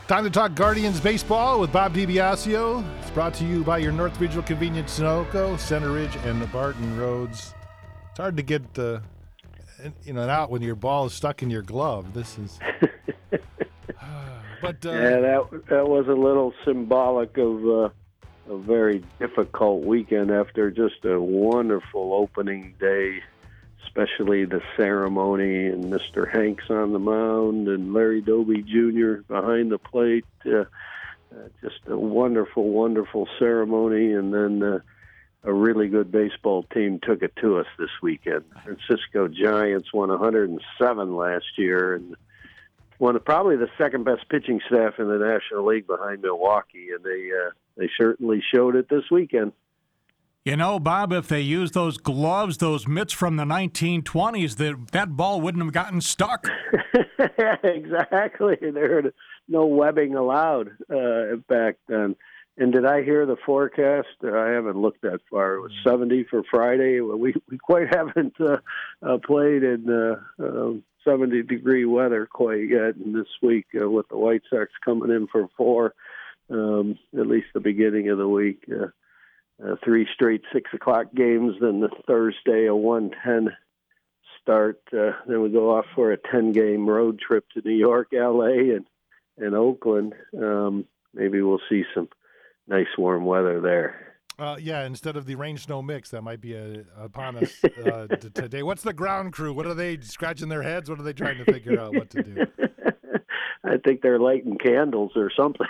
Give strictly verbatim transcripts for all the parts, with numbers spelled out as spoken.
Time to talk Guardians baseball with Bob DiBiasio. It's brought to you by your North Regional Convenience Sunoco, Center Ridge, and the Barton Roads. It's hard to get uh, you know out when your ball is stuck in your glove. This is, but uh, yeah, that that was a little symbolic of uh, a very difficult weekend after just a wonderful opening day. Especially the ceremony and Mister Hanks on the mound and Larry Doby Junior behind the plate. Uh, uh, just a wonderful, wonderful ceremony. And then uh, a really good baseball team took it to us this weekend. Francisco Giants won one hundred seven last year and one of probably the second best pitching staff in the National League behind Milwaukee. And they uh, they certainly showed it this weekend. You know, Bob, if they used those gloves, those mitts from the nineteen twenties, that that ball wouldn't have gotten stuck. Exactly. There was no webbing allowed uh, back then. And did I hear the forecast? I haven't looked that far. It was seventy for Friday. Well, we, we quite haven't uh, uh, played in uh, uh, seventy-degree weather quite yet. And this week uh, with the White Sox coming in for four, um, at least the beginning of the week, uh, Uh, three straight six o'clock games, then the Thursday a one ten start. Uh, then we go off for a ten game road trip to New York, L A, and and Oakland. Um, maybe we'll see some nice warm weather there. Uh, yeah, instead of the rain snow mix that might be uh, upon us uh, t- today. What's the ground crew? What are they scratching their heads? What are they trying to figure out what to do? I think they're lighting candles or something.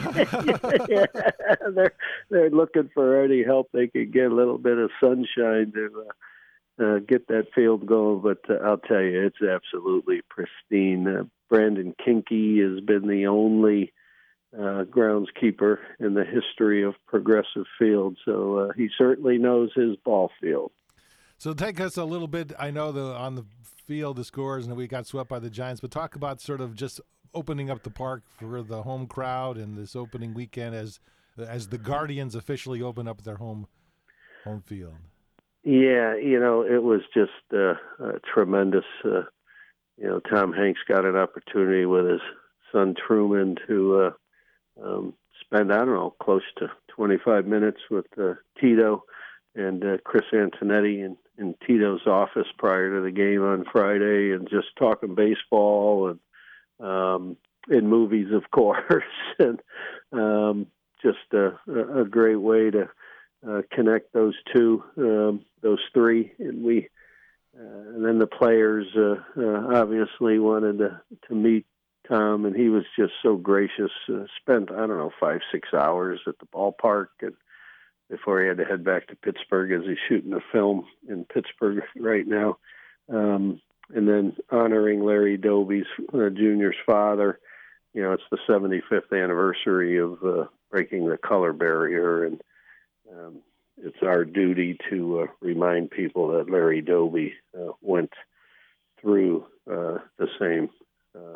Yeah, they're they're looking for any help they could get, a little bit of sunshine to uh, uh, get that field going. But uh, I'll tell you, it's absolutely pristine. Uh, Brandon Kinke has been the only uh, groundskeeper in the history of Progressive Field, so uh, he certainly knows his ball field. So take us a little bit. I know the on the field the scores and we got swept by the Giants, but talk about sort of just opening up the park for the home crowd and this opening weekend as as the Guardians officially open up their home home field. Yeah, you know, it was just uh, uh, tremendous. Uh, you know, Tom Hanks got an opportunity with his son Truman to uh, um, spend, I don't know, close to twenty-five minutes with uh, Tito and uh, Chris Antonetti in, in Tito's office prior to the game on Friday and just talking baseball and Um, in movies, of course, and um, just a, a great way to uh, connect those two, um, those three, and we, uh, and then the players uh, uh, obviously wanted to, to meet Tom, and he was just so gracious. Uh, spent I don't know five, six hours at the ballpark, and before he had to head back to Pittsburgh as he's shooting a film in Pittsburgh right now. Um, And then honoring Larry Doby's uh, Junior's father. You know, it's the seventy-fifth anniversary of uh, breaking the color barrier, and um, it's our duty to uh, remind people that Larry Doby uh, went through uh, the same uh,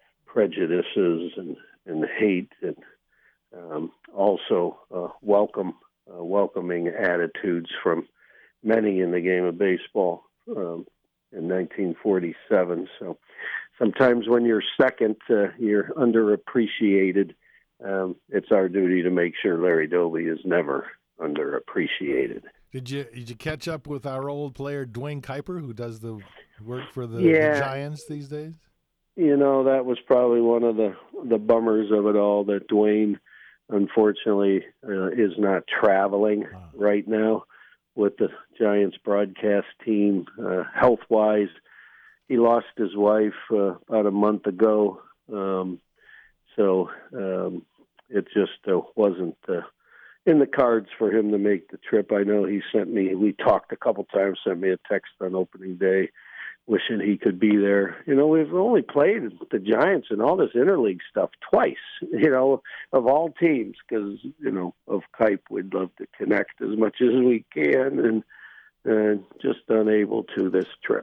prejudices and, and hate, and um, also uh, welcome, uh, welcoming attitudes from many in the game of baseball. Um, in nineteen forty-seven. So sometimes when you're second, uh, you're underappreciated. Um, it's our duty to make sure Larry Doby is never underappreciated. Did you did you catch up with our old player Dwayne Kuiper, who does the work for the, yeah. the Giants these days? You know, that was probably one of the, the bummers of it all, that Dwayne, unfortunately, uh, is not traveling wow. right now with the Giants broadcast team. Uh, health-wise, he lost his wife uh, about a month ago, um, so um, it just uh, wasn't uh, in the cards for him to make the trip. I know he sent me, we talked a couple times, sent me a text on opening day wishing he could be there. You know, we've only played the Giants and all this interleague stuff twice, you know, of all teams, because, you know, of Kuip, we'd love to connect as much as we can, and uh, just unable to this trip.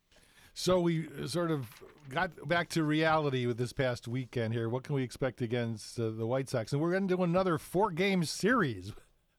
So we sort of got back to reality with this past weekend here. What can we expect against uh, the White Sox? And we're going to do another four-game series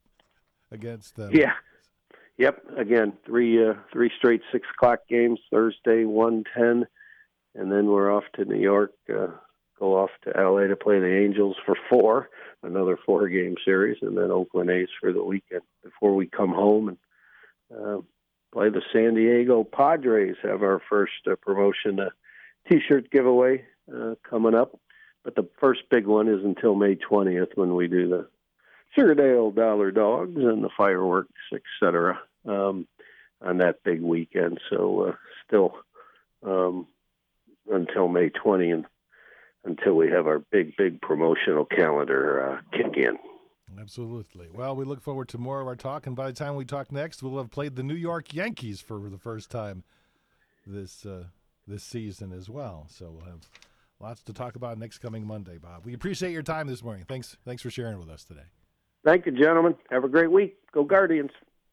against them. Yeah. Yep. Again, three uh, three straight six o'clock games. Thursday, one ten, and then we're off to New York. Uh, go off to L A to play the Angels for four, another four-game series, and then Oakland A's for the weekend before we come home and uh, play the San Diego Padres. Have our first uh, promotion uh, T-shirt giveaway uh, coming up. But the first big one is until May twentieth when we do the Sugardale Dollar Dogs and the fireworks, et cetera, um, on that big weekend. So uh, still um, until May twentieth, until we have our big, big promotional calendar uh, kick in. Absolutely. Well, we look forward to more of our talk, and by the time we talk next, we'll have played the New York Yankees for the first time this uh, this season as well. So we'll have lots to talk about next coming Monday, Bob. We appreciate your time this morning. Thanks, thanks for sharing with us today. Thank you, gentlemen. Have a great week. Go Guardians.